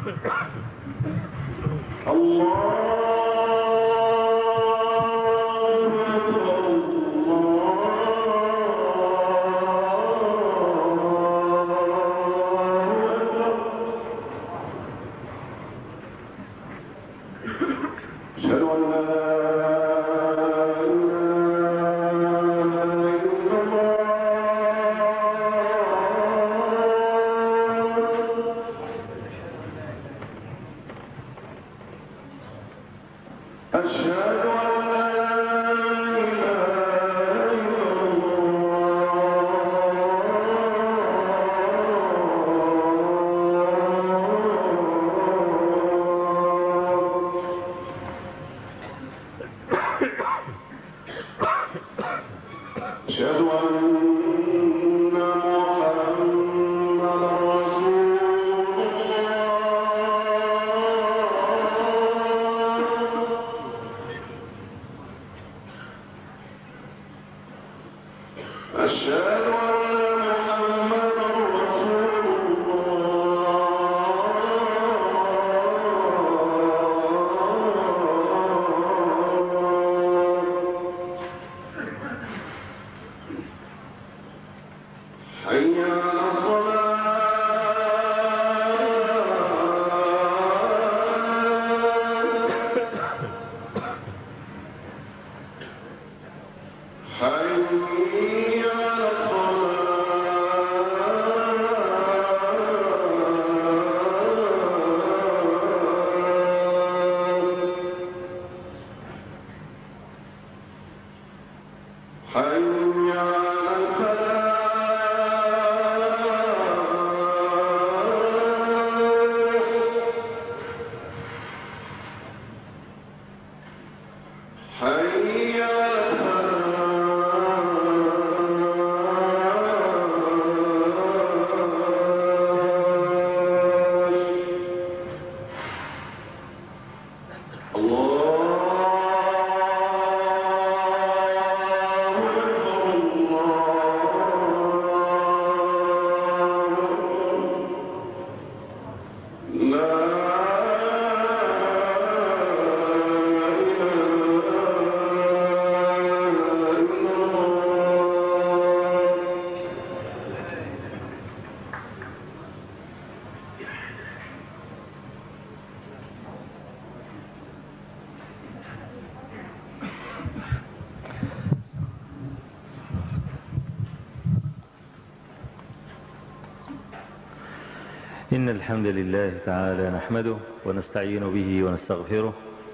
إن الحمد لله تعالى نحمده ونستعين به ونستغفره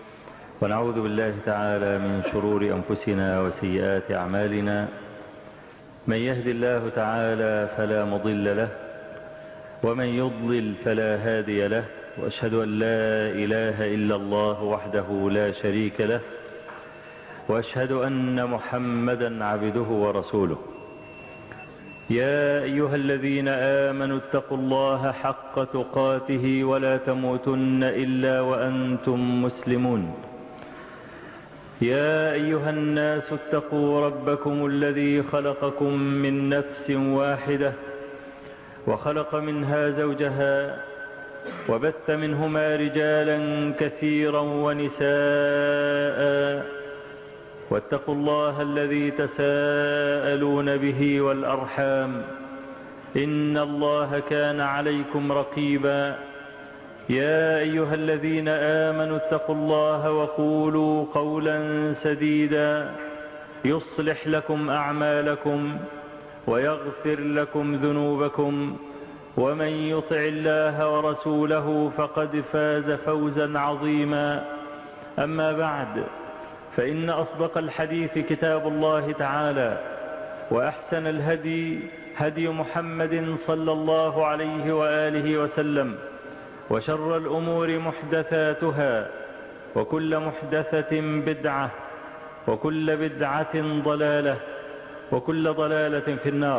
ونعوذ بالله تعالى من شرور أنفسنا وسيئات أعمالنا. من يهد الله تعالى فلا مضل له ومن يضلل فلا هادي له، وأشهد أن لا إله إلا الله وحده لا شريك له، وأشهد أن محمدا عبده ورسوله. يا أيها الذين آمنوا اتقوا الله حق تقاته ولا تموتن إلا وأنتم مسلمون. يا أيها الناس اتقوا ربكم الذي خلقكم من نفس واحدة وخلق منها زوجها وبث منهما رجالا كثيرا ونساء، واتقوا الله الذي تساءلون به والأرحام إن الله كان عليكم رقيبا. يا أيها الذين آمنوا اتقوا الله وقولوا قولا سديدا يصلح لكم أعمالكم ويغفر لكم ذنوبكم، ومن يطع الله ورسوله فقد فاز فوزا عظيما. أما بعد، فإن أصدق الحديث كتاب الله تعالى، وأحسن الهدي هدي محمد صلى الله عليه وآله وسلم، وشر الأمور محدثاتها، وكل محدثة بدعة، وكل بدعة ضلالة، وكل ضلالة في النار.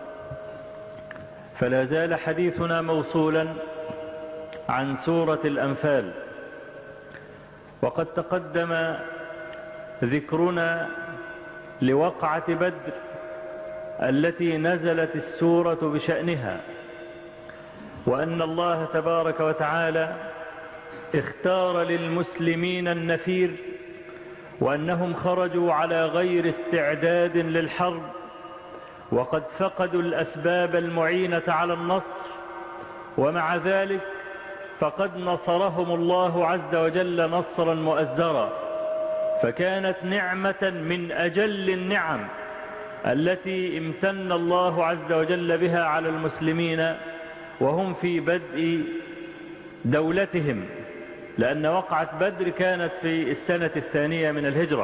فلا زال حديثنا موصولا عن سورة الأنفال، وقد تقدم ذكرنا لوقعة بدر التي نزلت السورة بشأنها، وأن الله تبارك وتعالى اختار للمسلمين النفير، وأنهم خرجوا على غير استعداد للحرب، وقد فقدوا الأسباب المعينة على النصر، ومع ذلك فقد نصرهم الله عز وجل نصرا مؤزرا. فكانت نعمة من أجل النعم التي امتن الله عز وجل بها على المسلمين وهم في بدء دولتهم، لأن وقعة بدر كانت في السنة 2 من الهجرة.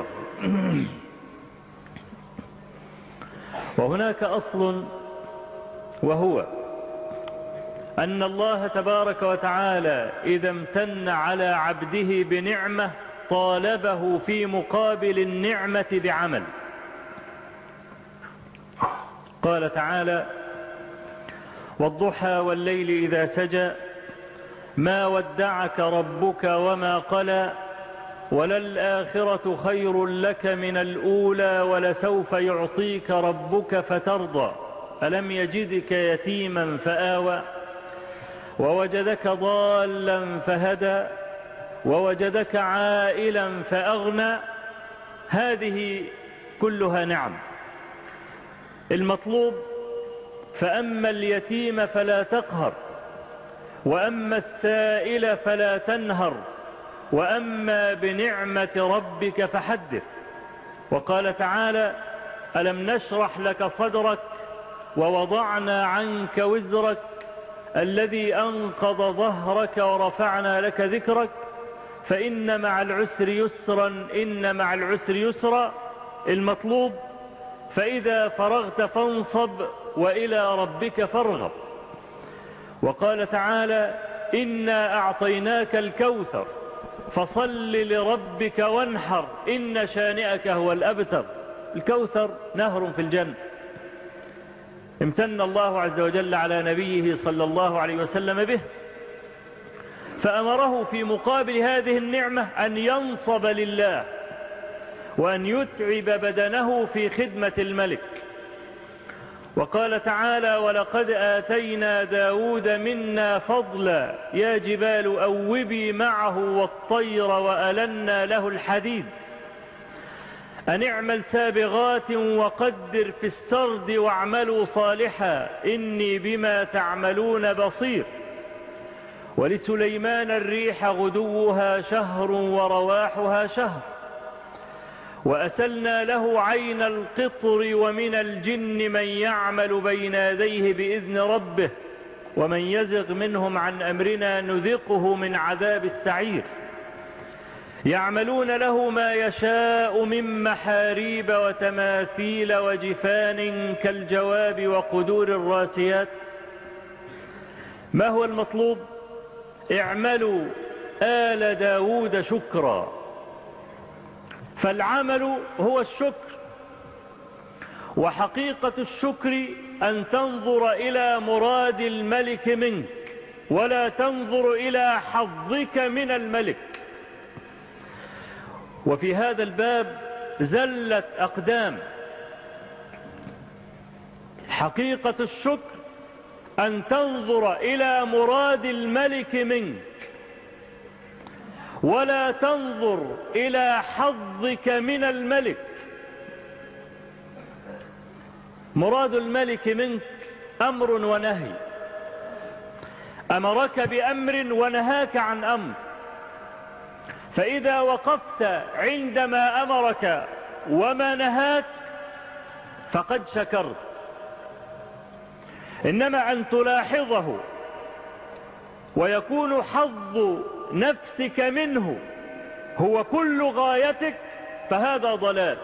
وهناك أصل، وهو أن الله تبارك وتعالى إذا امتن على عبده بنعمة طالبه في مقابل النعمة بعمل. قال تعالى: والضحى والليل إذا سجى ما ودعك ربك وما قلى وللآخرة خير لك من الأولى ولسوف يعطيك ربك فترضى ألم يجدك يتيما فآوى ووجدك ضالا فهدى ووجدك عائلا فأغنى. هذه كلها نعم. المطلوب: فأما اليتيم فلا تقهر، وأما السائل فلا تنهر، وأما بنعمة ربك فحدث. وقال تعالى: ألم نشرح لك صدرك ووضعنا عنك وزرك الذي أنقض ظهرك ورفعنا لك ذكرك فإن مع العسر يسرا إن مع العسر يسرا. المطلوب: فإذا فرغت فانصب وإلى ربك فارغب. وقال تعالى: إنا أعطيناك الكوثر فصل لربك وانحر إن شانئك هو الأبتر. الكوثر نهر في الجنة، امتن الله عز وجل على نبيه صلى الله عليه وسلم به، فأمره في مقابل هذه النعمة أن ينصب لله وأن يتعب بدنه في خدمة الملك. وقال تعالى: ولقد آتينا داود منا فضلا يا جبال أوبي معه والطير وألنا له الحديد أن اعمل سابغات وقدر في السرد واعملوا صالحا إني بما تعملون بصير. ولسليمان الريح غدوها شهر ورواحها شهر وأسلنا له عين القطر ومن الجن من يعمل بين يديه بإذن ربه ومن يزغ منهم عن أمرنا نذقه من عذاب السعير. يعملون له ما يشاء من محاريب وتماثيل وجفان كالجواب وقدور الراسيات. ما هو المطلوب؟ اعملوا آل داود شكرا. فالعمل هو الشكر، وحقيقة الشكر أن تنظر إلى مراد الملك منك ولا تنظر إلى حظك من الملك. وفي هذا الباب زلت أقدام. حقيقة الشكر أن تنظر إلى مراد الملك منك ولا تنظر إلى حظك من الملك. مراد الملك منك أمر ونهي، أمرك بأمر ونهاك عن أمر، فإذا وقفت عندما أمرك وما نهاك فقد شكرت. إنما أن تلاحظه ويكون حظ نفسك منه هو كل غايتك فهذا ضلال.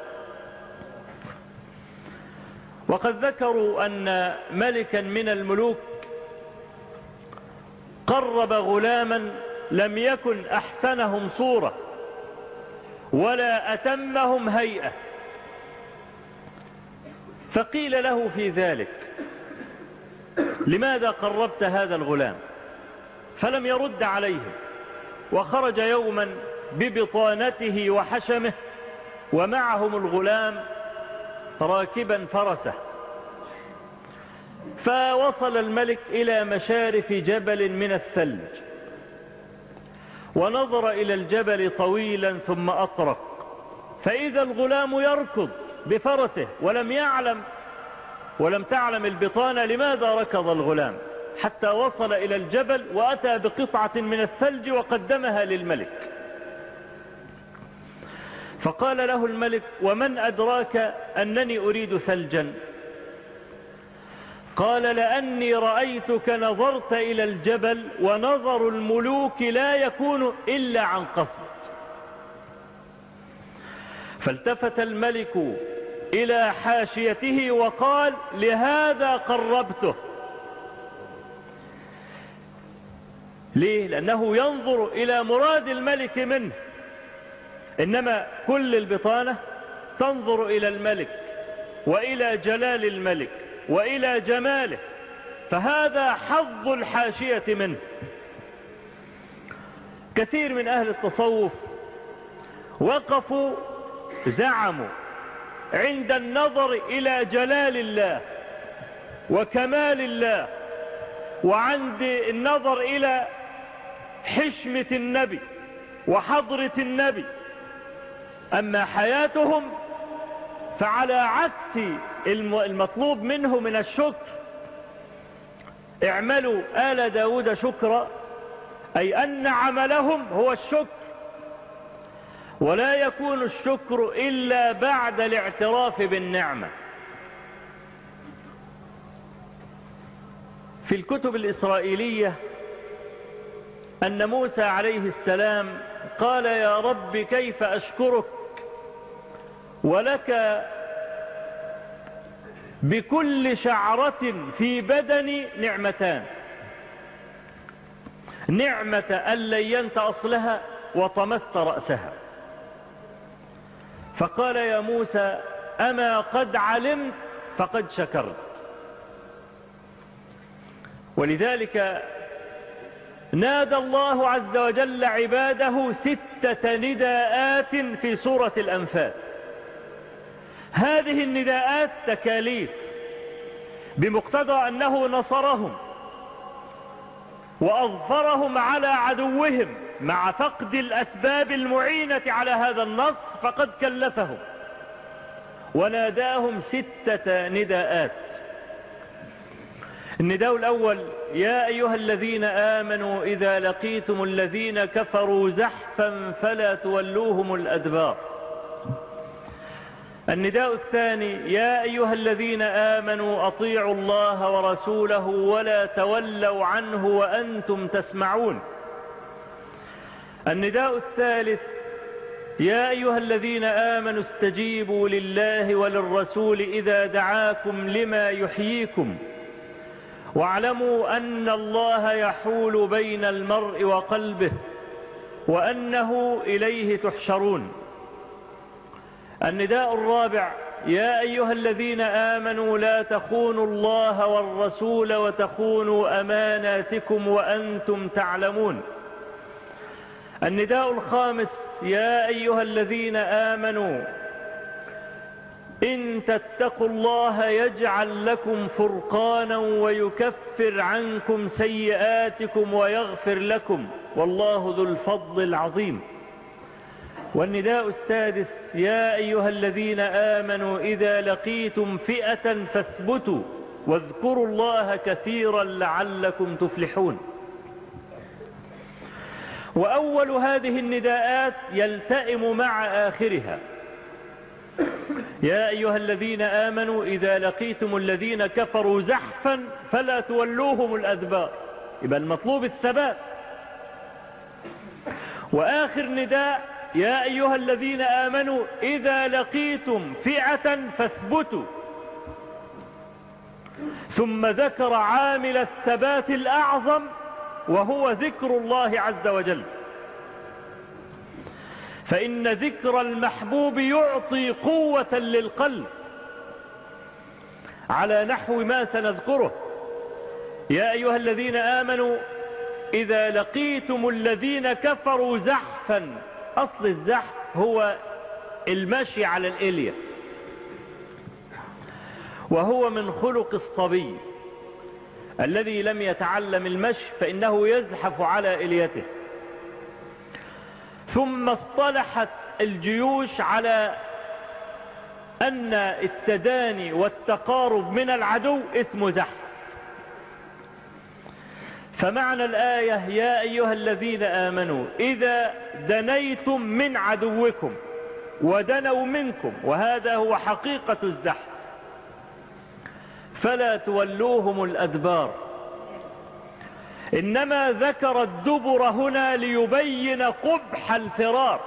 وقد ذكروا أن ملكا من الملوك قرب غلاما لم يكن أحسنهم صورة ولا أتمهم هيئة، فقيل له في ذلك: لماذا قربت هذا الغلام؟ فلم يرد عليه، وخرج يوما ببطانته وحشمه ومعهم الغلام راكبا فرسه، فوصل الملك إلى مشارف جبل من الثلج، ونظر إلى الجبل طويلا ثم أطرق، فإذا الغلام يركض بفرسه، ولم تعلم البطانة لماذا ركض الغلام، حتى وصل إلى الجبل وأتى بقطعة من الثلج وقدمها للملك. فقال له الملك: ومن أدراك أنني أريد ثلجا؟ قال: لأني رأيتك نظرت إلى الجبل، ونظر الملوك لا يكون إلا عن قصد. فالتفت الملك إلى حاشيته وقال: لهذا قربته. ليه؟ لأنه ينظر إلى مراد الملك منه، إنما كل البطانة تنظر إلى الملك وإلى جلال الملك وإلى جماله، فهذا حظ الحاشية منه. كثير من أهل التصوف وقفوا زعموا عند النظر إلى جلال الله وكمال الله، وعند النظر إلى حشمة النبي وحضرة النبي، أما حياتهم فعلى عكس المطلوب منه من الشكر. اعملوا آل داود شكرا، أي أن عملهم هو الشكر، ولا يكون الشكر إلا بعد الاعتراف بالنعمة. في الكتب الإسرائيلية أن موسى عليه السلام قال: يا رب كيف أشكرك ولك بكل شعرة في بدني نعمتان، نعمة أن لينت أصلها وطمست رأسها. فقال: يا موسى أما قد علمت فقد شكرت. ولذلك نادى الله عز وجل عباده 6 نداءات في سورة الأنفال. هذه النداءات تكاليف، بمقتضى أنه نصرهم وأظفرهم على عدوهم مع فقد الأسباب المعينة على هذا النصر، فقد كلفهم وناداهم 6 نداءات. النداء الأول: يا أيها الذين آمنوا إذا لقيتم الذين كفروا زحفا فلا تولوهم الأدبار. النداء الثاني: يا أيها الذين آمنوا أطيعوا الله ورسوله ولا تولوا عنه وأنتم تسمعون. النداء الثالث: يا أيها الذين آمنوا استجيبوا لله وللرسول إذا دعاكم لما يحييكم واعلموا أن الله يحول بين المرء وقلبه وأنه إليه تحشرون. النداء الرابع: يا أيها الذين آمنوا لا تخونوا الله والرسول وتخونوا أماناتكم وأنتم تعلمون. النداء الخامس: يا أيها الذين آمنوا إن تتقوا الله يجعل لكم فرقانا ويكفر عنكم سيئاتكم ويغفر لكم والله ذو الفضل العظيم. والنداء السادس: يا أيها الذين آمنوا إذا لقيتم فئة فاثبتوا واذكروا الله كثيرا لعلكم تفلحون. وأول هذه النداءات يلتئم مع آخرها: يا أيها الذين آمنوا إذا لقيتم الذين كفروا زحفا فلا تولوهم الأدبار. يبقى المطلوب الثبات. وآخر نداء: يا أيها الذين آمنوا إذا لقيتم فئة فاثبتوا. ثم ذكر عامل الثبات الأعظم وهو ذكر الله عز وجل، فإن ذكر المحبوب يعطي قوة للقلب على نحو ما سنذكره. يا أيها الذين آمنوا إذا لقيتم الذين كفروا زحفا. أصل الزحف هو المشي على الإلية، وهو من خلق الصبي، الذي لم يتعلم المشي فإنه يزحف على إليته. ثم اصطلحت الجيوش على أن التداني والتقارب من العدو اسمه زحف. فمعنى الآية يا أيها الذين آمنوا إذا دنيتم من عدوكم ودنوا منكم، وهذا هو حقيقة الزحف، فلا تولوهم الأدبار. إنما ذكر الدبر هنا ليبين قبح الفرار.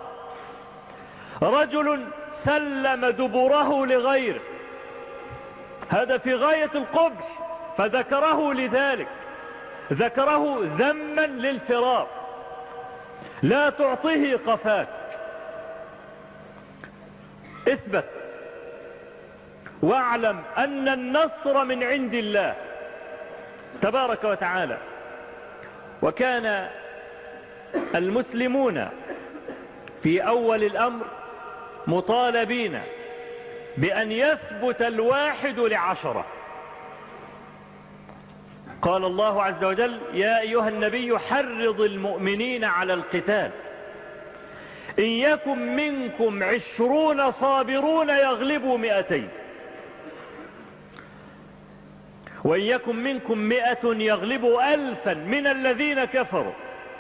رجل سلم دبره لغيره، هذا في غاية القبح، فذكره لذلك، ذكره ذما للفرار. لا تعطيه قفاك، اثبت واعلم أن النصر من عند الله تبارك وتعالى. وكان المسلمون في أول الأمر مطالبين بأن يثبت 1 ل10. قال الله عز وجل يا أيها النبي حرض المؤمنين على القتال إن يكن منكم 20 صابرون يغلبوا 200، وإن يكن منكم 100 يغلبوا 1000 من الذين كفروا.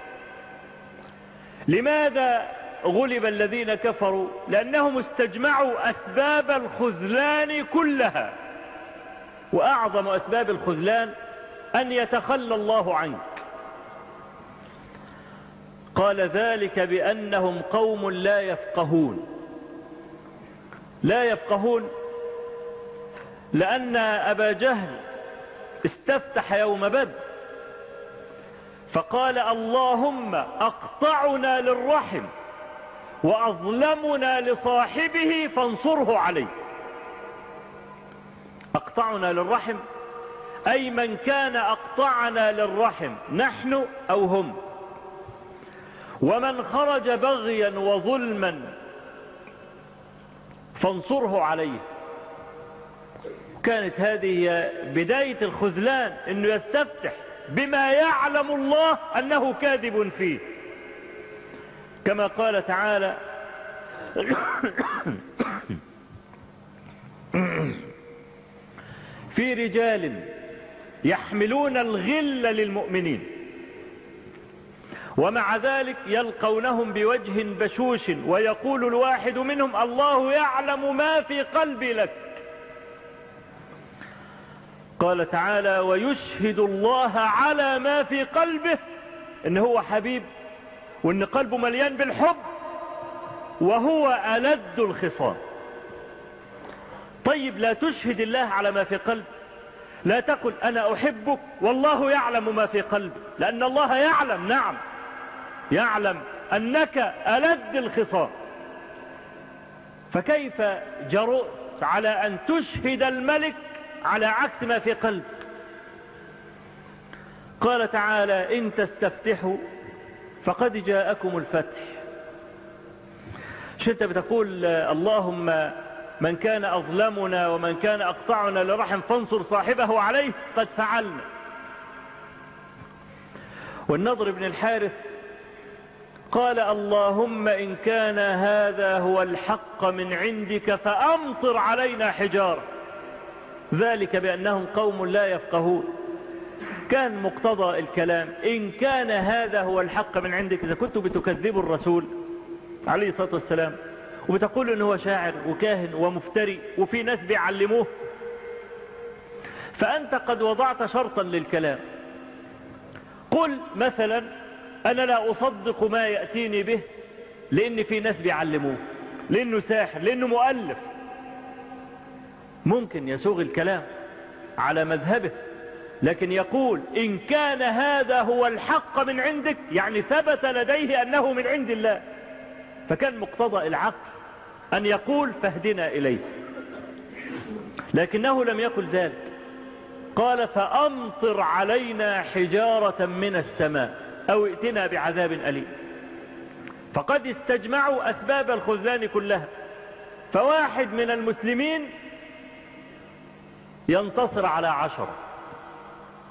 لماذا غلب الذين كفروا؟ لأنهم استجمعوا أسباب الخذلان كلها، وأعظم أسباب الخذلان أن يتخلى الله عنك. قال ذلك بأنهم قوم لا يفقهون. لا يفقهون لأن أبا جهل استفتح يوم بدر فقال اللهم أقطعنا للرحم وأظلمنا لصاحبه فانصره عليه. أقطعنا للرحم أي من كان أقطعنا للرحم نحن أو هم، ومن خرج بغيا وظلما فانصره عليه. كانت هذه بداية الخذلان، انه يستفتح بما يعلم الله انه كاذب فيه، كما قال تعالى في رجال يحملون الغل للمؤمنين ومع ذلك يلقونهم بوجه بشوش ويقول الواحد منهم الله يعلم ما في قلبي لك. قال تعالى ويشهد الله على ما في قلبه، ان هو حبيب وان قلبه مليان بالحب وهو ألد الخصام. طيب لا تشهد الله على ما في قلب، لا تقل أنا أحبك والله يعلم ما في قلبي، لأن الله يعلم، نعم يعلم أنك ألد الخصام. فكيف جرؤت على أن تشهد الملك على عكس ما في قلب؟ قال تعالى إن تستفتحوا فقد جاءكم الفتح. شو انت بتقول اللهم من كان أظلمنا ومن كان أقطعنا لرحم فانصر صاحبه عليه، قد فعلنا. والنضر بن الحارث قال اللهم إن كان هذا هو الحق من عندك فأمطر علينا حجارة، ذلك بأنهم قوم لا يفقهون. كان مقتضى الكلام إن كان هذا هو الحق من عندك. إذا كنتم بتكذبوا الرسول عليه الصلاة والسلام وبتقولوا إنه هو شاعر وكاهن ومفتري وفي ناس بيعلموه، فأنت قد وضعت شرطا للكلام. قل مثلا أنا لا أصدق ما يأتيني به لأن في ناس بيعلموه، لأنه ساحر، لأنه مؤلف. ممكن يسوغ الكلام على مذهبه، لكن يقول إن كان هذا هو الحق من عندك، يعني ثبت لديه أنه من عند الله. فكان مقتضى العقل أن يقول فاهدنا إليه، لكنه لم يقل ذلك. قال فأمطر علينا حجارة من السماء أو ائتنا بعذاب أليم. فقد استجمعوا أسباب الخذلان كلها، فواحد من المسلمين ينتصر على 10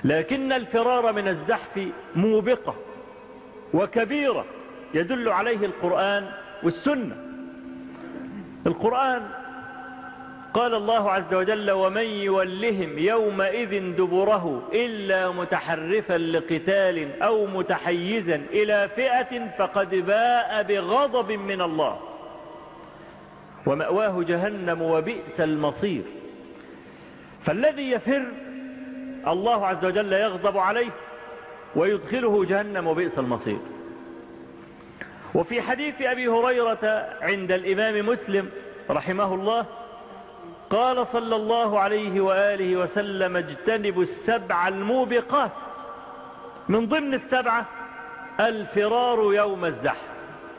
لكن الفرار من الزحف موبقة وكبيرة يدل عليه القرآن والسنة. القرآن قال الله عز وجل: ومن يولهم يومئذ دبره إلا متحرفا لقتال أو متحيزا إلى فئة فقد باء بغضب من الله ومأواه جهنم وبئس المصير. فالذي يفر الله عز وجل يغضب عليه ويدخله جهنم وبئس المصير. وفي حديث أبي هريرة عند الإمام مسلم رحمه الله قال صلى الله عليه وآله وسلم: اجتنبوا السبع الموبقات. من ضمن السبعة الفرار يوم الزحف.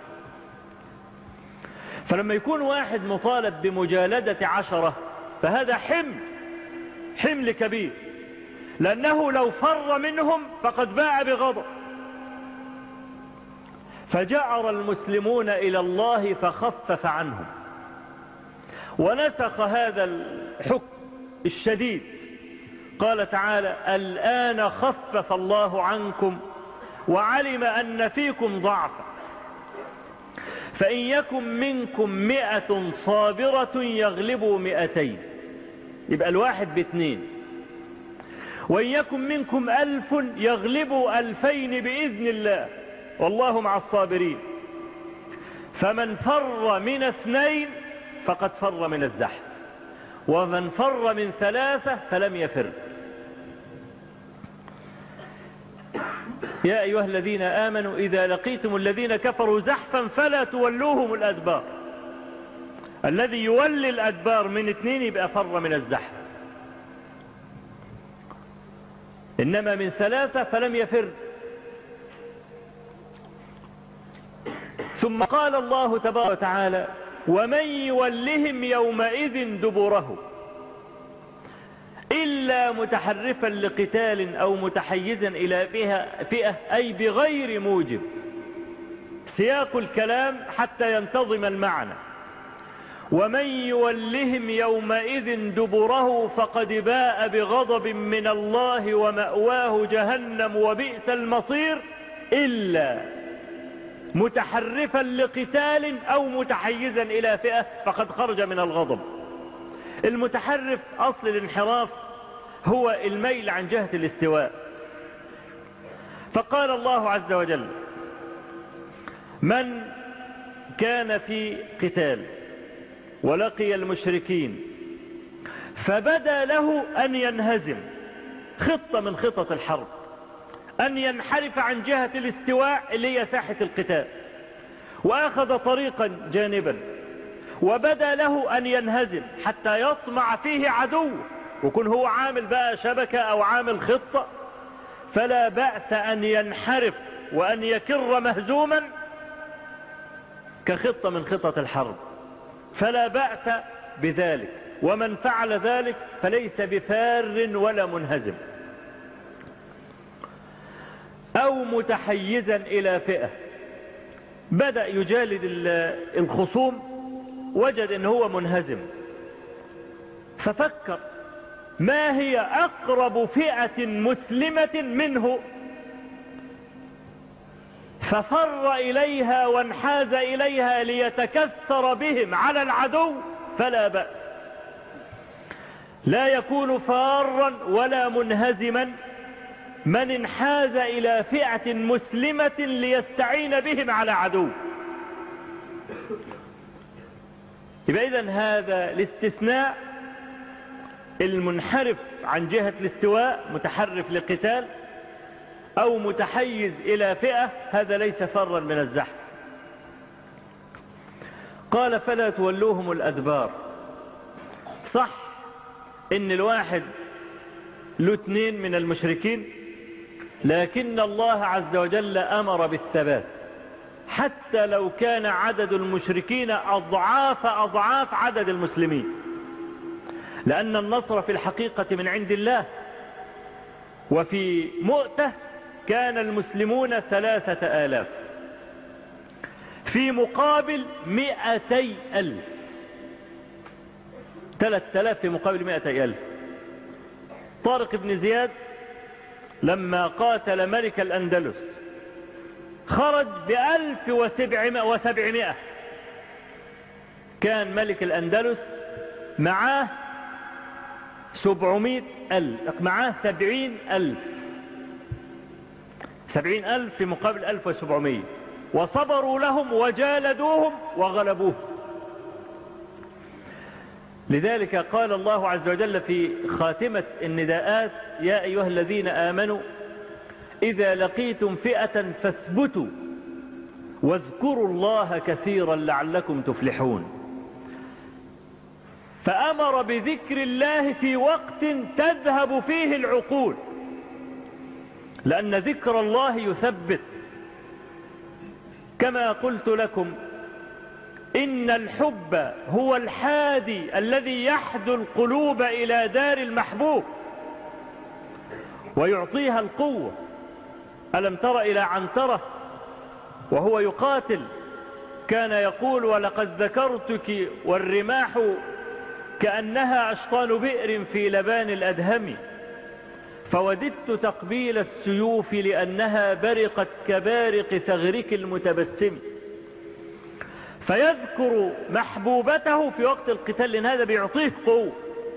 فلما يكون واحد مطالب بمجالدة 10 فهذا حمل كبير، لأنه لو فر منهم فقد باء بغضب. فجأر المسلمون إلى الله فخفف عنهم ونسخ هذا الحكم الشديد. قال تعالى: الآن خفف الله عنكم وعلم أن فيكم ضعفا فإن يكن منكم 100 صابرة يغلبوا 200. يبقى الواحد ب2. وإن يكن منكم 1000 يغلبوا 2000 بإذن الله والله مع الصابرين. فمن فر من 2 فقد فر من الزحف، ومن فر من 3 فلم يفر. يا أيها الذين آمنوا إذا لقيتم الذين كفروا زحفا فلا تولوهم الأدبار. الذي يولي الأدبار من 2 يبقى فر من الزحف، إنما من 3 فلم يفر. ثم قال الله تبارك وتعالى: ومن يولهم يومئذ دبره إلا متحرفا لقتال أو متحيزا إلى فئة أي بغير موجب. سياق الكلام حتى ينتظم المعنى. ومن يولهم يومئذ دبره فقد باء بغضب من الله ومأواه جهنم وبئس المصير إلا متحرفا لقتال أو متحيزا إلى فئة فقد خرج من الغضب. المتحرف أصل الانحراف هو الميل عن جهة الاستواء. فقال الله عز وجل: من كان في قتال ولقي المشركين فبدا له أن ينهزم، خطة من خطط الحرب، أن ينحرف عن جهة الاستواء اللي هي ساحة القتال، وأخذ طريقا جانبا، وبدا له أن ينهزم حتى يطمع فيه عدو، وكن هو عامل بقى شبكة أو عامل خطة، فلا بأس أن ينحرف وأن يكر مهزوما كخطة من خطط الحرب، فلا بأس بذلك. ومن فعل ذلك فليس بفار ولا منهزم. أو متحيزا إلى فئة، بدأ يجالد الخصوم وجد أنه هو منهزم، ففكر ما هي أقرب فئة مسلمة منه، ففر إليها وانحاز إليها ليتكثر بهم على العدو، فلا بأس. لا يكون فارا ولا منهزما من انحاز إلى فئة مسلمة ليستعين بهم على عدو. يبقى إذن هذا الاستثناء، المنحرف عن جهة الاستواء متحرف لقتال أو متحيز إلى فئة، هذا ليس فرا من الزحف. قال: فلا تولوهم الأدبار. صح إن الواحد له 2 من المشركين، لكن الله عز وجل أمر بالثبات حتى لو كان عدد المشركين أضعاف عدد المسلمين، لأن النصر في الحقيقة من عند الله. وفي مؤتة كان المسلمون 3000 في مقابل 200,000. 3000 في مقابل 200,000. طارق بن زياد لما قاتل ملك الأندلس خرج ب1700. كان ملك الأندلس معاه 700,000، معاه 70,000 في مقابل 1700، وصبروا لهم وجالدوهم وغلبوهم. لذلك قال الله عز وجل في خاتمة النداءات: يا أيها الذين آمنوا إذا لقيتم فئة فاثبتوا واذكروا الله كثيرا لعلكم تفلحون. فأمر بذكر الله في وقت تذهب فيه العقول، لأن ذكر الله يثبت. كما قلت لكم إن الحب هو الحادي الذي يحدو القلوب إلى دار المحبوب ويعطيها القوة. ألم تر إلى عنترة وهو يقاتل كان يقول: ولقد ذكرتك والرماح كأنها أشطان بئر في لبان الأدهم، فوددت تقبيل السيوف لأنها برقت كبارق ثغرك المتبسم. فيذكر محبوبته في وقت القتال، لأن هذا بيعطيه قوة.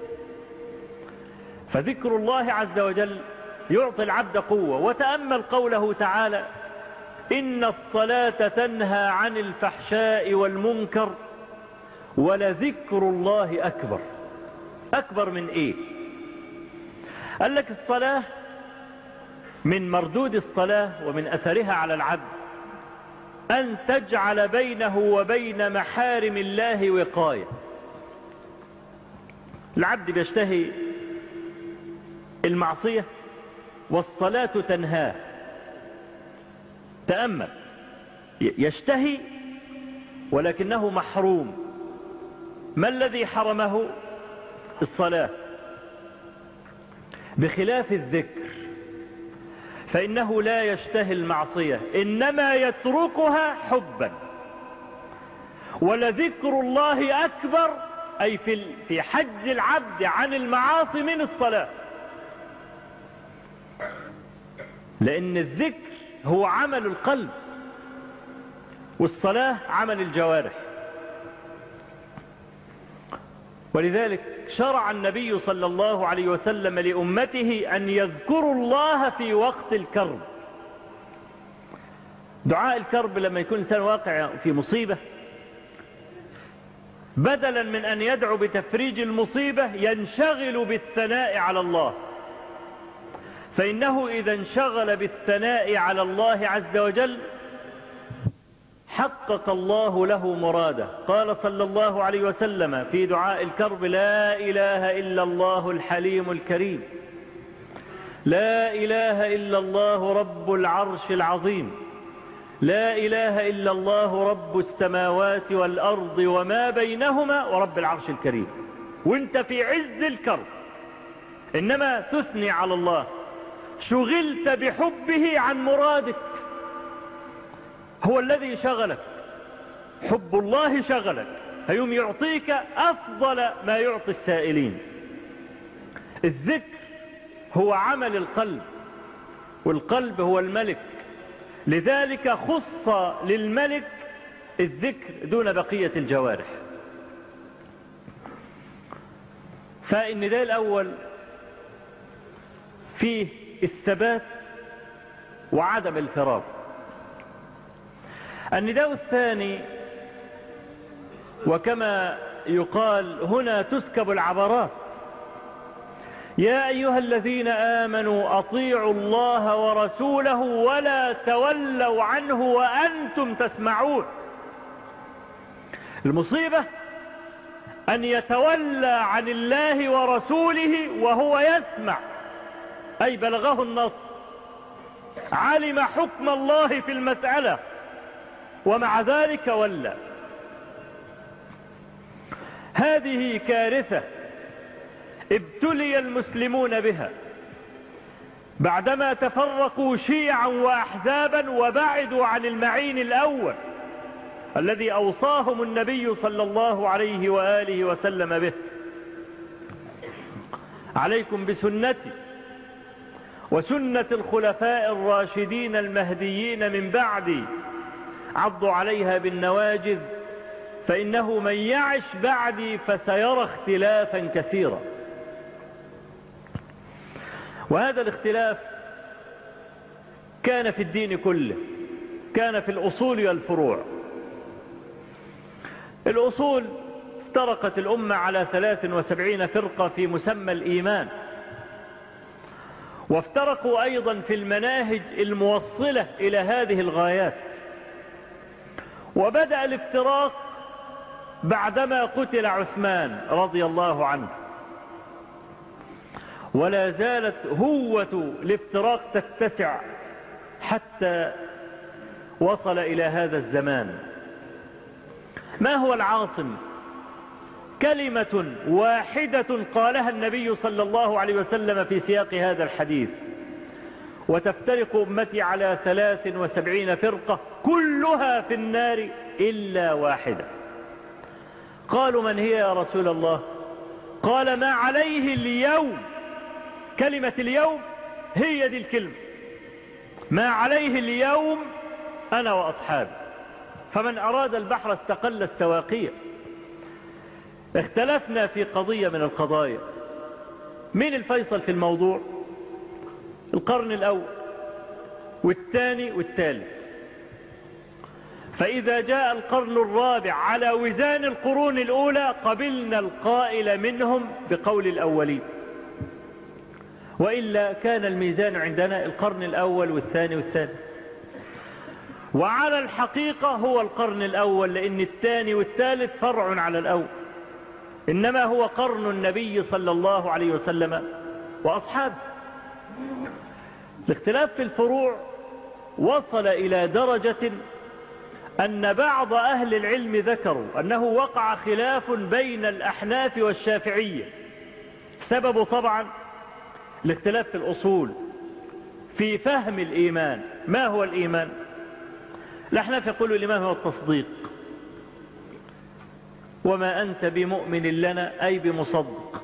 فذكر الله عز وجل يعطي العبد قوة. وتأمل قوله تعالى: إن الصلاة تنهى عن الفحشاء والمنكر ولذكر الله أكبر. أكبر من إيه؟ قال لك الصلاة من مردود الصلاة ومن أثرها على العبد أن تجعل بينه وبين محارم الله وقاية. العبد بيشتهي المعصية والصلاة تنهاه. تأمل، يشتهي ولكنه محروم. ما الذي حرمه؟ الصلاة. بخلاف الذكر فإنه لا يشتهي المعصية، إنما يتركها حبا. ولذكر الله أكبر، أي في حج العبد عن المعاصي من الصلاة. لأن الذكر هو عمل القلب والصلاة عمل الجوارح. ولذلك شرع النبي صلى الله عليه وسلم لأمته أن يذكروا الله في وقت الكرب. دعاء الكرب لما يكون الإنسان واقع في مصيبة، بدلا من أن يدعو بتفريج المصيبة ينشغل بالثناء على الله. فإنه إذا انشغل بالثناء على الله عز وجل حقق الله له مراده. قال صلى الله عليه وسلم في دعاء الكرب: لا إله إلا الله الحليم الكريم، لا إله إلا الله رب العرش العظيم، لا إله إلا الله رب السماوات والأرض وما بينهما ورب العرش الكريم. وانت في عز الكرب إنما تثني على الله، شغلت بحبه عن مرادك. هو الذي شغلك، حب الله شغلك، هيوم يعطيك أفضل ما يعطي السائلين. الذكر هو عمل القلب، والقلب هو الملك. لذلك خص للملك الذكر دون بقية الجوارح. فالنداء الأول فيه الثبات وعدم الفرار. النداء الثاني، وكما يقال هنا تسكب العبرات: يا أيها الذين آمنوا أطيعوا الله ورسوله ولا تولوا عنه وأنتم تسمعون. المصيبة أن يتولى عن الله ورسوله وهو يسمع، أي بلغه النص، علم حكم الله في المسألة ومع ذلك ولى. هذه كارثة ابتلي المسلمون بها بعدما تفرقوا شيعا وأحزابا وبعدوا عن المعين الأول الذي أوصاهم النبي صلى الله عليه وآله وسلم به: عليكم بسنتي وسنة الخلفاء الراشدين المهديين من بعدي عضوا عليها بالنواجذ، فإنه من يعش بعدي فسيرى اختلافا كثيرا. وهذا الاختلاف كان في الدين كله، كان في الأصول والفروع. الأصول افترقت الأمة على 73 فرقة في مسمى الإيمان، وافترقوا أيضا في المناهج الموصلة إلى هذه الغايات. وبدأ الافتراق بعدما قتل عثمان رضي الله عنه، ولا زالت هوة الافتراق تتسع حتى وصل إلى هذا الزمان. ما هو العاصم؟ كلمة واحدة قالها النبي صلى الله عليه وسلم في سياق هذا الحديث: وتفترق أمتي على 73 فرقة كلها في النار إلا واحدة. قالوا: من هي يا رسول الله؟ قال: ما عليه اليوم. كلمة اليوم هي دي الكلمة، ما عليه اليوم أنا وأصحابي. فمن أراد البحر استقل السواقية. اختلفنا في قضية من القضايا. مين الفيصل في الموضوع؟ القرن الأول والثاني والثالث. فإذا جاء القرن الرابع على وزان القرون الأولى قبلنا القائل منهم بقول الأولين، وإلا كان الميزان عندنا القرن الأول والثاني والثالث. وعلى الحقيقة هو القرن الأول، لأن الثاني والثالث فرع على الأول، إنما هو قرن النبي صلى الله عليه وسلم وأصحابه. الاختلاف في الفروع وصل إلى درجة أن بعض أهل العلم ذكروا أنه وقع خلاف بين الأحناف والشافعية، سببه طبعا الاختلاف في الأصول في فهم الإيمان. ما هو الإيمان؟ الأحناف يقولوا الإيمان هو التصديق، وما أنت بمؤمن لنا أي بمصدق.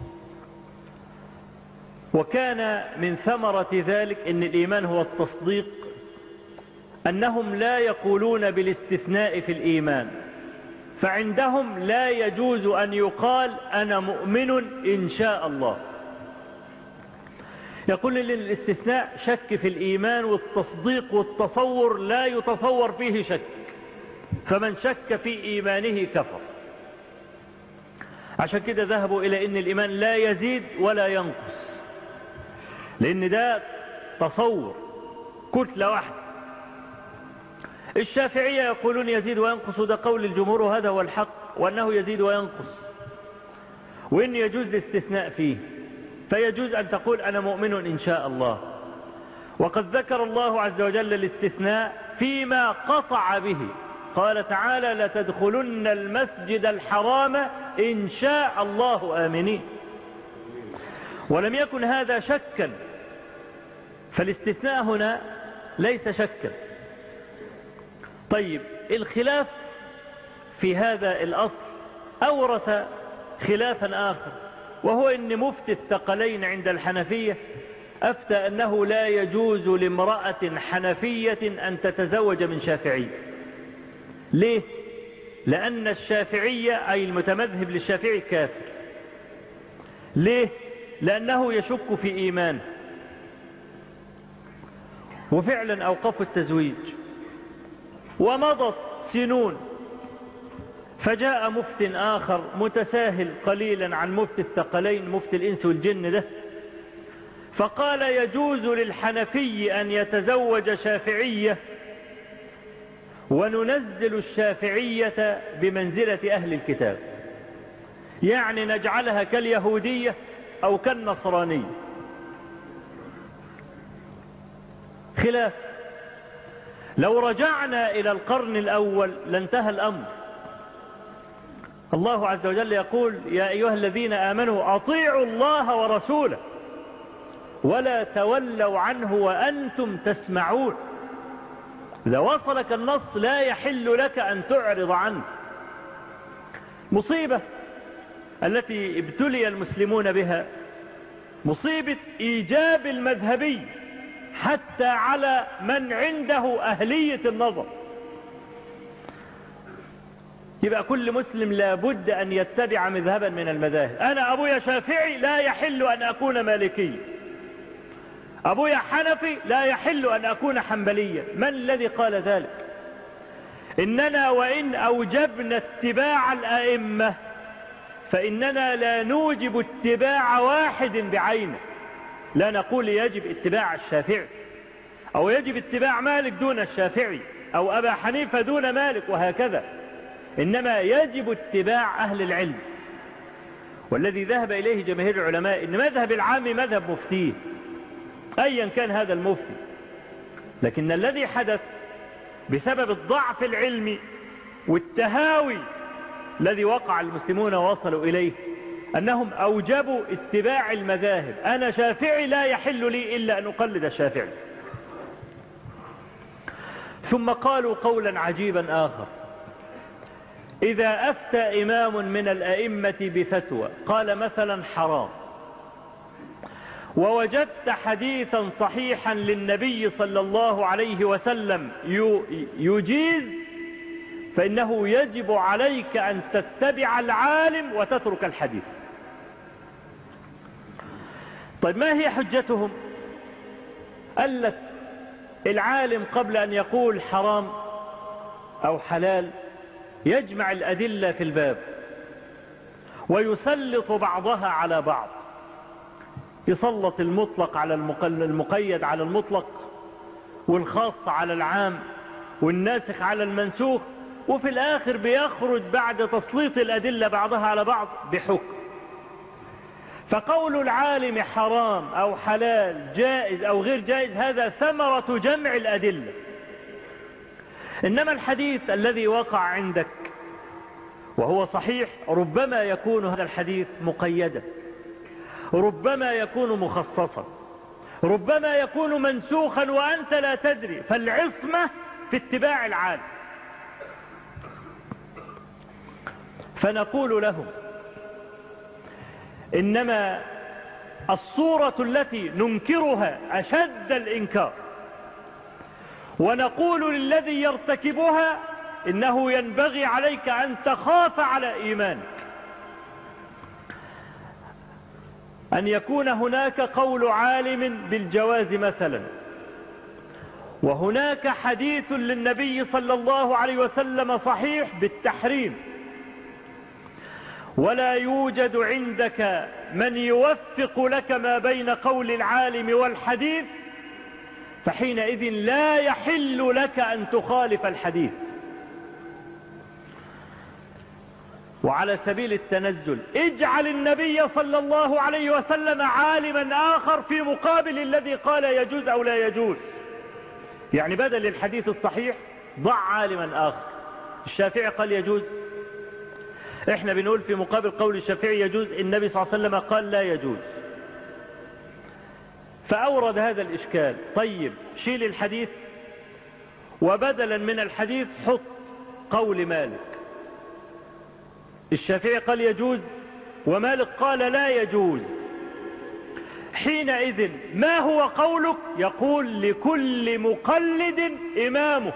وكان من ثمرة ذلك أن الإيمان هو التصديق أنهم لا يقولون بالاستثناء في الإيمان، فعندهم لا يجوز أن يقال أنا مؤمن إن شاء الله. يقول الاستثناء شك في الإيمان، والتصديق والتصور لا يتصور فيه شك، فمن شك في إيمانه كفر. عشان كده ذهبوا إلى أن الإيمان لا يزيد ولا ينقص، لأن ده تصور كتلة واحدة. الشافعية يقولون يزيد وينقص، ده قول الجمهور وهذا هو الحق، وأنه يزيد وينقص، وإن يجوز الاستثناء فيه، فيجوز أن تقول أنا مؤمن إن شاء الله. وقد ذكر الله عز وجل الاستثناء فيما قطع به، قال تعالى: لتدخلن المسجد الحرام إن شاء الله آمنين. ولم يكن هذا شكا، فالاستثناء هنا ليس شكا. طيب، الخلاف في هذا الأصل أورث خلافا آخر، وهو أن مفتي الثقلين عند الحنفية أفتى أنه لا يجوز لامرأة حنفية أن تتزوج من شافعي. ليه؟ لأن الشافعية أي المتمذهب للشافعي كافر. ليه؟ لأنه يشك في إيمانه. وفعلا أوقفوا التزويج، ومضت سنون، فجاء مفت آخر متساهل قليلا عن مفتي الثقلين، مفتي الإنس والجن ده، فقال يجوز للحنفي أن يتزوج شافعية، وننزل الشافعية بمنزلة أهل الكتاب، يعني نجعلها كاليهودية أو كالنصرانية. خلاف. لو رجعنا إلى القرن الأول لانتهى الأمر. الله عز وجل يقول: يا أيها الذين آمنوا أطيعوا الله ورسوله ولا تولوا عنه وأنتم تسمعون. إذا وصلك النص لا يحل لك أن تعرض عنه. مصيبة التي ابتلي المسلمون بها مصيبة إيجاب المذهبي حتى على من عنده أهلية النظر. يبقى كل مسلم لابد أن يتبع مذهبا من المذاهب. أنا أبويا شافعي لا يحل أن أكون مالكي، أبويا حنفي لا يحل أن أكون حنبليا. من الذي قال ذلك؟ إننا وإن أوجبنا اتباع الأئمة فإننا لا نوجب اتباع واحد بعينه. لا نقول يجب اتباع الشافعي أو يجب اتباع مالك دون الشافعي أو أبا حنيفة دون مالك وهكذا، إنما يجب اتباع أهل العلم. والذي ذهب إليه جماهير العلماء إن مذهب العام مذهب مفتيه أيا كان هذا المفتي، لكن الذي حدث بسبب الضعف العلمي والتهاوي الذي وقع المسلمون ووصلوا إليه أنهم أوجبوا اتباع المذاهب. أنا شافعي لا يحل لي إلا أن أقلد الشافعي. ثم قالوا قولا عجيبا آخر: إذا أفتى إمام من الأئمة بفتوى قال مثلا حرام، ووجدت حديثا صحيحا للنبي صلى الله عليه وسلم يجيز، فإنه يجب عليك أن تتبع العالم وتترك الحديث. طيب ما هي حجتهم؟ قال لك العالم قبل أن يقول حرام أو حلال يجمع الأدلة في الباب ويسلط بعضها على بعض، يسلط المطلق على المقيد على المطلق، والخاص على العام، والناسخ على المنسوخ، وفي الآخر بيخرج بعد تسليط الأدلة بعضها على بعض بحكم. فقول العالم حرام أو حلال جائز أو غير جائز هذا ثمرة جمع الأدلة. إنما الحديث الذي وقع عندك وهو صحيح ربما يكون هذا الحديث مقيدا، ربما يكون مخصصا، ربما يكون منسوخا وأنت لا تدري، فالعصمة في اتباع العالم. فنقول لهم إنما الصورة التي ننكرها أشد الإنكار، ونقول للذي يرتكبها إنه ينبغي عليك أن تخاف على إيمانك. أن يكون هناك قول عالم بالجواز مثلا، وهناك حديث للنبي صلى الله عليه وسلم صحيح بالتحريم، ولا يوجد عندك من يوفق لك ما بين قول العالم والحديث، فحينئذ لا يحل لك أن تخالف الحديث. وعلى سبيل التنزل اجعل النبي صلى الله عليه وسلم عالما آخر في مقابل الذي قال يجوز أو لا يجوز. يعني بدل الحديث الصحيح ضع عالما آخر. الشافعي قال يجوز، احنا بنقول في مقابل قول الشافعي يجوز النبي صلى الله عليه وسلم قال لا يجوز، فأورد هذا الإشكال. طيب شيل الحديث وبدلا من الحديث حط قول مالك. الشافعي قال يجوز ومالك قال لا يجوز، حينئذ ما هو قولك؟ يقول لكل مقلد إمامه.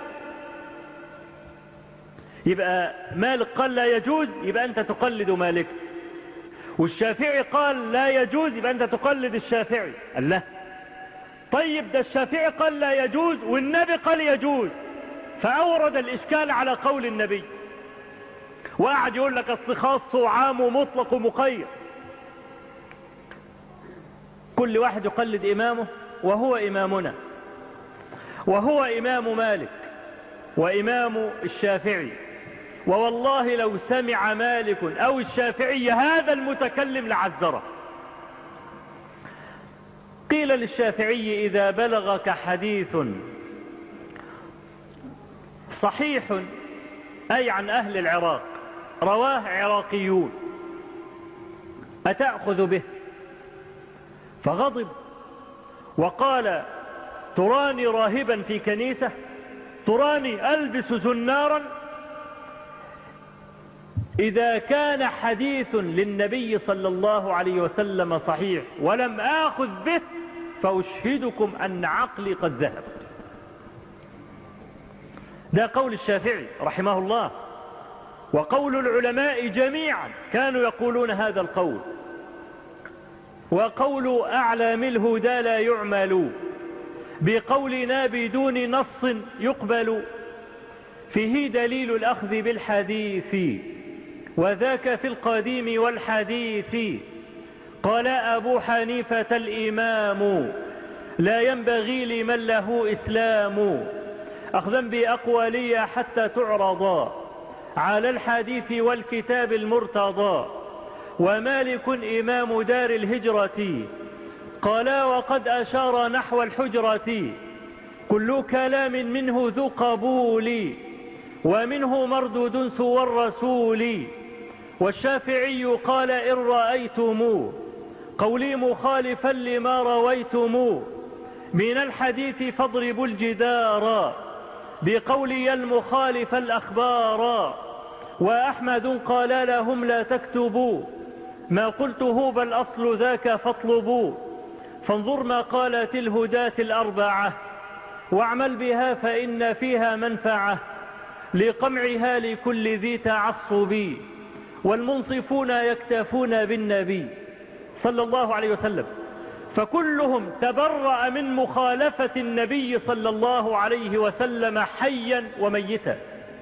يبقى مالك قال لا يجوز يبقى أنت تقلد مالك، والشافعي قال لا يجوز يبقى أنت تقلد الشافعي. الله، طيب ده الشافعي قال لا يجوز والنبي قال يجوز، فأورد الإشكال على قول النبي وقعد يقول لك أصل خاص وعام ومطلق ومقيد. كل واحد يقلد إمامه، وهو إمامنا، وهو إمام مالك وإمام الشافعي. ووالله لو سمع مالك أو الشافعي هذا المتكلم لعذره. قيل للشافعي إذا بلغك حديث صحيح أي عن أهل العراق رواه عراقيون أتأخذ به؟ فغضب وقال تراني راهبا في كنيسة؟ تراني ألبس زنارا؟ إذا كان حديث للنبي صلى الله عليه وسلم صحيح ولم آخذ به فأشهدكم أن عقلي قد ذهب. ده قول الشافعي رحمه الله، وقول العلماء جميعا كانوا يقولون هذا القول، وقول أعلام الهدى لا يعمل بقولنا بدون نص يقبل، فيه دليل الأخذ بالحديث وذاك في القديم والحديث. قال أبو حنيفة الإمام لا ينبغي لمن له إسلام أخذا بأقوالي حتى تعرضا على الحديث والكتاب المرتضى. ومالك إمام دار الهجرة قال وقد أشار نحو الحجرة كل كلام منه ذو قبول ومنه مردود سوى الرسول. والشافعي قال إن رأيتم قولي مخالفا لما رويتم من الحديث فاضربوا الجدار بقولي المخالف الأخبار. وأحمد قال لهم لا تكتبوا ما قلته بل أصل ذاك فاطلبوا. فانظر ما قالت الهداة الأربعة واعمل بها فإن فيها منفعة لقمعها لكل ذي تعصب. والمنصفون يكتفون بالنبي صلى الله عليه وسلم، فكلهم تبرأ من مخالفة النبي صلى الله عليه وسلم حيا وميتا.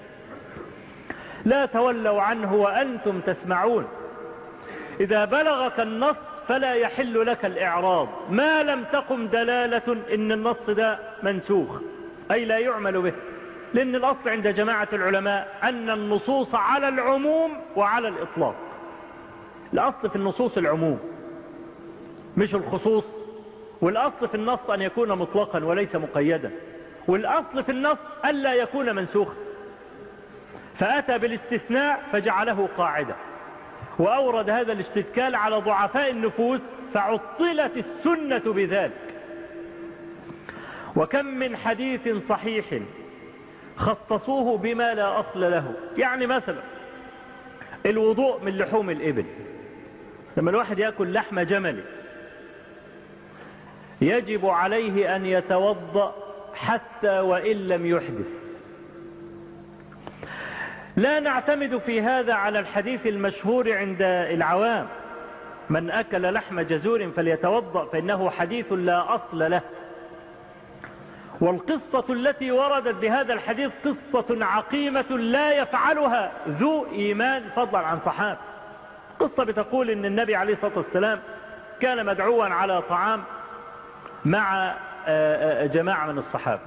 لا تولوا عنه وأنتم تسمعون. إذا بلغك النص فلا يحل لك الإعراض ما لم تقم دلالة إن النص ده منسوخ، أي لا يعمل به. لأن الأصل عند جماعة العلماء أن النصوص على العموم وعلى الإطلاق. الأصل في النصوص العموم مش الخصوص، والأصل في النص أن يكون مطلقا وليس مقيدا، والأصل في النص ألا يكون منسوخا. فأتى بالاستثناء فجعله قاعدة، وأورد هذا الاستدلال على ضعفاء النفوس فعطلت السنة بذلك. وكم من حديث صحيح خصصوه بما لا أصل له. يعني مثلا الوضوء من لحوم الإبل، لما الواحد يأكل لحم جمل يجب عليه أن يتوضأ حتى وإن لم يحدث. لا نعتمد في هذا على الحديث المشهور عند العوام من أكل لحم جزور فليتوضأ، فإنه حديث لا أصل له. والقصة التي وردت بهذا الحديث قصة عقيمة لا يفعلها ذو إيمان فضلا عن صحابة. قصة بتقول إن النبي عليه الصلاة والسلام كان مدعوا على طعام مع جماعة من الصحابة،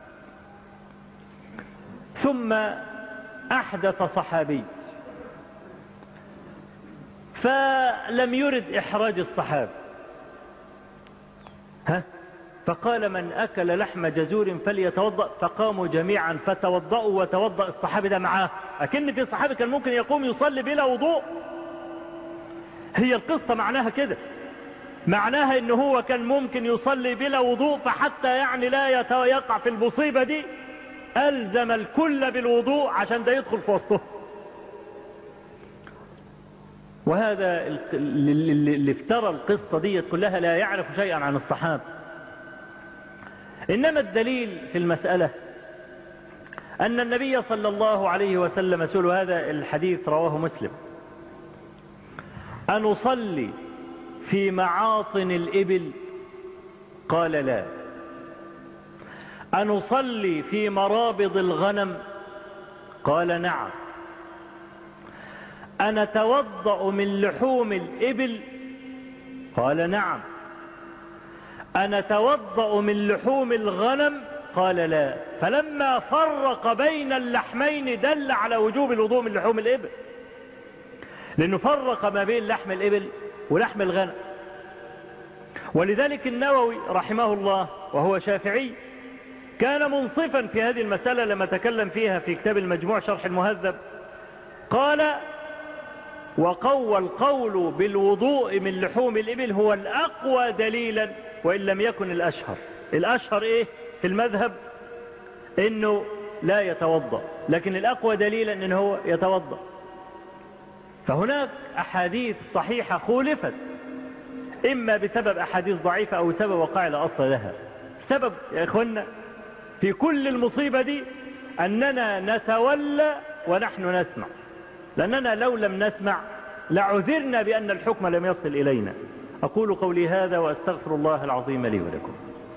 ثم أحدث صحابي فلم يرد إحراج الصحابة، فقال من أكل لحم جزور فليتوضأ، فقاموا جميعا فتوضأوا وتوضأ الصحابي ده معاه. أكن في صحابي كان ممكن يقوم يصلي بلا وضوء. هي القصة معناها كده، معناها إنه هو كان ممكن يصلي بلا وضوء، فحتى يعني لا يقع في المصيبة دي ألزم الكل بالوضوء عشان ده يدخل في وسطه. وهذا اللي افترى القصة دي كلها لا يعرف شيئا عن الصحابة. إنما الدليل في المسألة أن النبي صلى الله عليه وسلم سئل، هذا الحديث رواه مسلم، أنصلي في معاطن الإبل؟ قال لا. أنصلي في مرابض الغنم؟ قال نعم. أنتوضأ من لحوم الإبل؟ قال نعم. أنتوضأ من لحوم الغنم؟ قال لا. فلما فرق بين اللحمين دل على وجوب الوضوء من لحوم الإبل، لأنه فرق ما بين لحم الإبل ولحم الغنم. ولذلك النووي رحمه الله وهو شافعي كان منصفا في هذه المسألة لما تكلم فيها في كتاب المجموع شرح المهذب. قال وقوى القول بالوضوء من لحوم الإبل هو الأقوى دليلا وإن لم يكن الأشهر. الأشهر إيه في المذهب؟ إنه لا يتوضأ، لكن الأقوى دليلا إنه هو يتوضأ. فهناك أحاديث صحيحة خولفت إما بسبب أحاديث ضعيفة أو سبب وقع لا أصل لها. سبب يا إخوانا في كل المصيبة دي أننا نتولى ونحن نسمع، لأننا لو لم نسمع لعذرنا بأن الحكم لم يصل إلينا. أقول قولي هذا وأستغفر الله العظيم لي ولكم.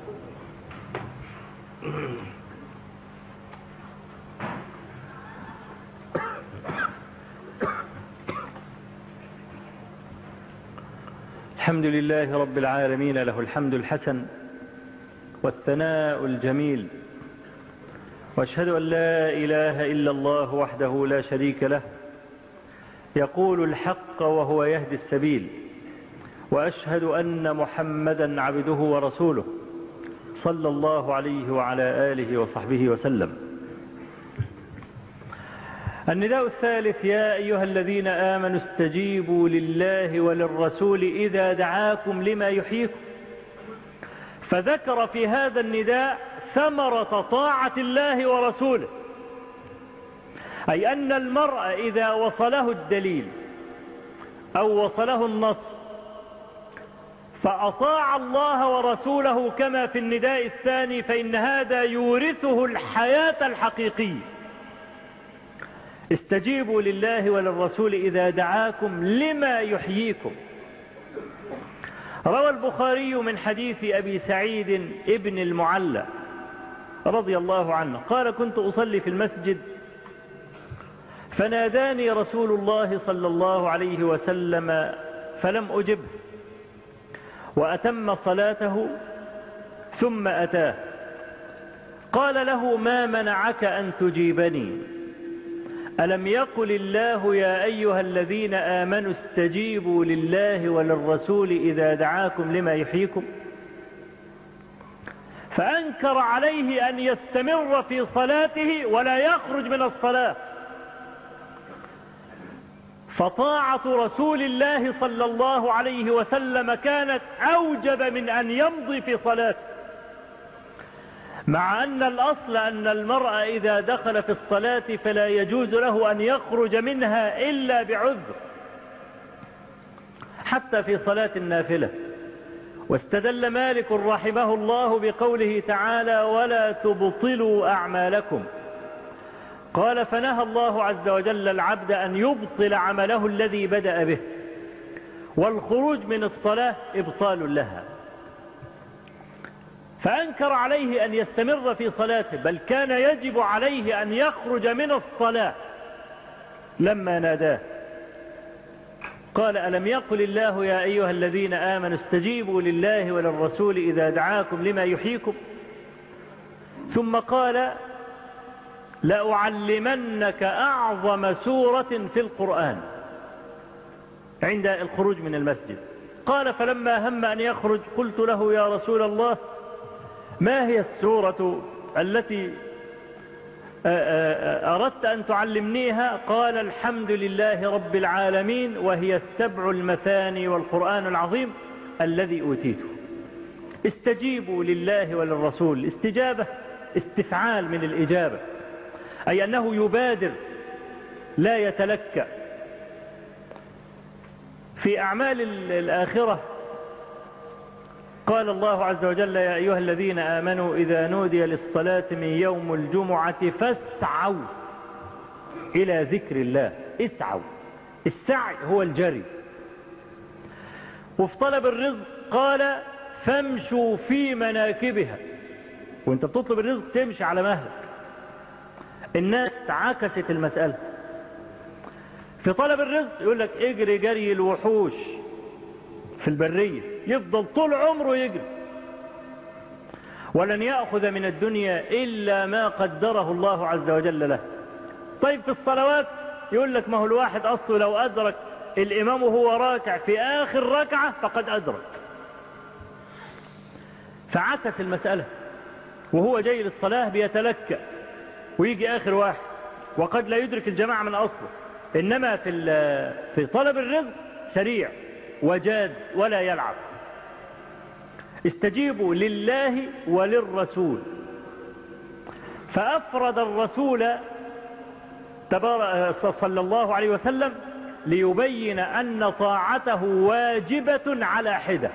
الحمد لله رب العالمين، له الحمد الحسن والثناء الجميل، وأشهد أن لا إله إلا الله وحده لا شريك له يقول الحق وهو يهدي السبيل، وأشهد أن محمدا عبده ورسوله صلى الله عليه وعلى آله وصحبه وسلم. النداء الثالث: يا أيها الذين آمنوا استجيبوا لله وللرسول إذا دعاكم لما يحييكم. فذكر في هذا النداء ثمرة طاعة الله ورسوله، أي أن المرء إذا وصله الدليل أو وصله النص فأطاع الله ورسوله كما في النداء الثاني، فإن هذا يورثه الحياة الحقيقية. استجيبوا لله وللرسول إذا دعاكم لما يحييكم. روى البخاري من حديث أبي سعيد ابن المعلى رضي الله عنه قال: كنت أصلي في المسجد فناداني رسول الله صلى الله عليه وسلم فلم أجبه، وأتم صلاته ثم أتاه قال له: ما منعك أن تجيبني؟ ألم يقل الله يا أيها الذين آمنوا استجيبوا لله وللرسول إذا دعاكم لما يحييكم؟ فأنكر عليه أن يستمر في صلاته ولا يخرج من الصلاة. فطاعة رسول الله صلى الله عليه وسلم كانت أوجب من أن يمضي في صلاته، مع أن الأصل أن المرء إذا دخل في الصلاة فلا يجوز له أن يخرج منها إلا بعذر، حتى في صلاة النافلة. واستدل مالك رحمه الله بقوله تعالى: ولا تبطلوا أعمالكم. قال: فنهى الله عز وجل العبد أن يبطل عمله الذي بدأ به، والخروج من الصلاة إبطال لها. فأنكر عليه أن يستمر في صلاته، بل كان يجب عليه أن يخرج من الصلاة لما ناداه. قال: ألم يقل الله يا أيها الذين آمنوا استجيبوا لله وللرسول إذا دعاكم لما يحييكم؟ ثم قال: لأعلمنك أعظم سورة في القرآن عند الخروج من المسجد. قال: فلما هم أن يخرج قلت له: يا رسول الله، ما هي السورة التي أردت أن تعلمنيها؟ قال: الحمد لله رب العالمين، وهي السبع المثاني والقرآن العظيم الذي أوتيته. استجيبوا لله وللرسول. استجابة استفعال من الإجابة، أي أنه يبادر لا يتلكأ. في أعمال الآخرة قال الله عز وجل: يا أيها الذين آمنوا إذا نودي للصلاة من يوم الجمعة فاسعوا إلى ذكر الله. اسعوا، السعي هو الجري. وفي طلب الرزق قال: فامشوا في مناكبها. وانت بتطلب الرزق تمشي على مهلك. الناس عكست المسألة. في طلب الرزق يقول لك اجري جري الوحوش في البرية، يفضل طول عمره يجري، ولن يأخذ من الدنيا إلا ما قدره الله عز وجل له. طيب في الصلوات يقول لك ما هو الواحد أصله لو أدرك الإمام وهو راكع في آخر ركعة فقد أدرك. فعكس المسألة، وهو جاي للصلاة بيتلكأ ويجي آخر واحد، وقد لا يدرك الجماعة من أصله. إنما في طلب الرزق سريع وجاد ولا يلعب. استجيبوا لله وللرسول. فأفرد الرسول صلى الله عليه وسلم ليبين أن طاعته واجبة على حدة.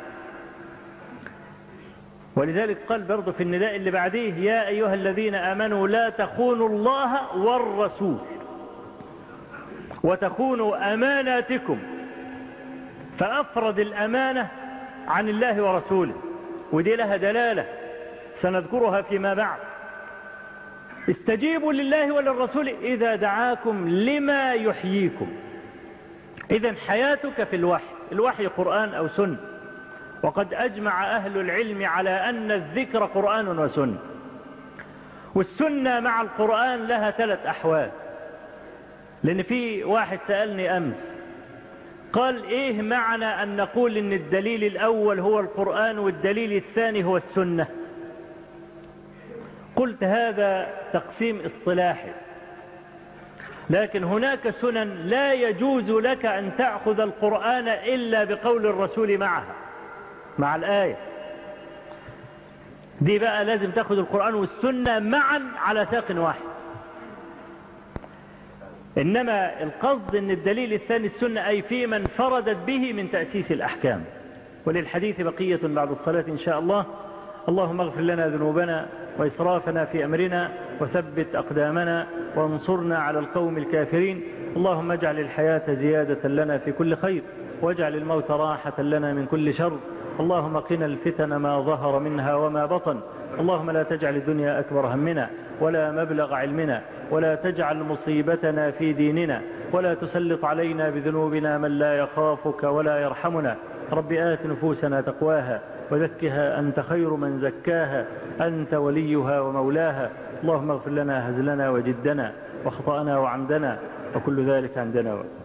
ولذلك قال برضو في النداء اللي بعديه: يا أيها الذين آمنوا لا تخونوا الله والرسول وتخونوا أماناتكم. فأفرد الأمانة عن الله ورسوله، ودي لها دلالة سنذكرها فيما بعد. استجيبوا لله وللرسول إذا دعاكم لما يحييكم. إذن حياتك في الوحي قرآن أو سنة، وقد أجمع أهل العلم على أن الذكر قرآن وسنة. والسنة مع القرآن لها 3 أحوال. لأن في واحد سألني أمس قال: إيه معنى أن نقول إن الدليل الأول هو القرآن والدليل الثاني هو السنة؟ قلت: هذا تقسيم اصطلاحي، لكن هناك سنن لا يجوز لك أن تأخذ القرآن إلا بقول الرسول مع الآية دي. بقى لازم تأخذ القرآن والسنة معا على ساق واحد. إنما القصد أن الدليل الثاني السنة، أي في من فردت به من تأسيس الأحكام. وللحديث بقية بعد الصلاة إن شاء الله. اللهم اغفر لنا ذنوبنا وإسرافنا في أمرنا وثبت أقدامنا وانصرنا على القوم الكافرين. اللهم اجعل الحياة زيادة لنا في كل خير، واجعل الموت راحة لنا من كل شر. اللهم قنا الفتن ما ظهر منها وما بطن. اللهم لا تجعل الدنيا أكبر همنا ولا مبلغ علمنا، ولا تجعل مصيبتنا في ديننا، ولا تسلط علينا بذنوبنا من لا يخافك ولا يرحمنا. رب آت نفوسنا تقواها وزكها أنت خير من زكاها، أنت وليها ومولاها. اللهم اغفر لنا هزلنا وجدنا وخطأنا وعمدنا، وكل ذلك عندنا.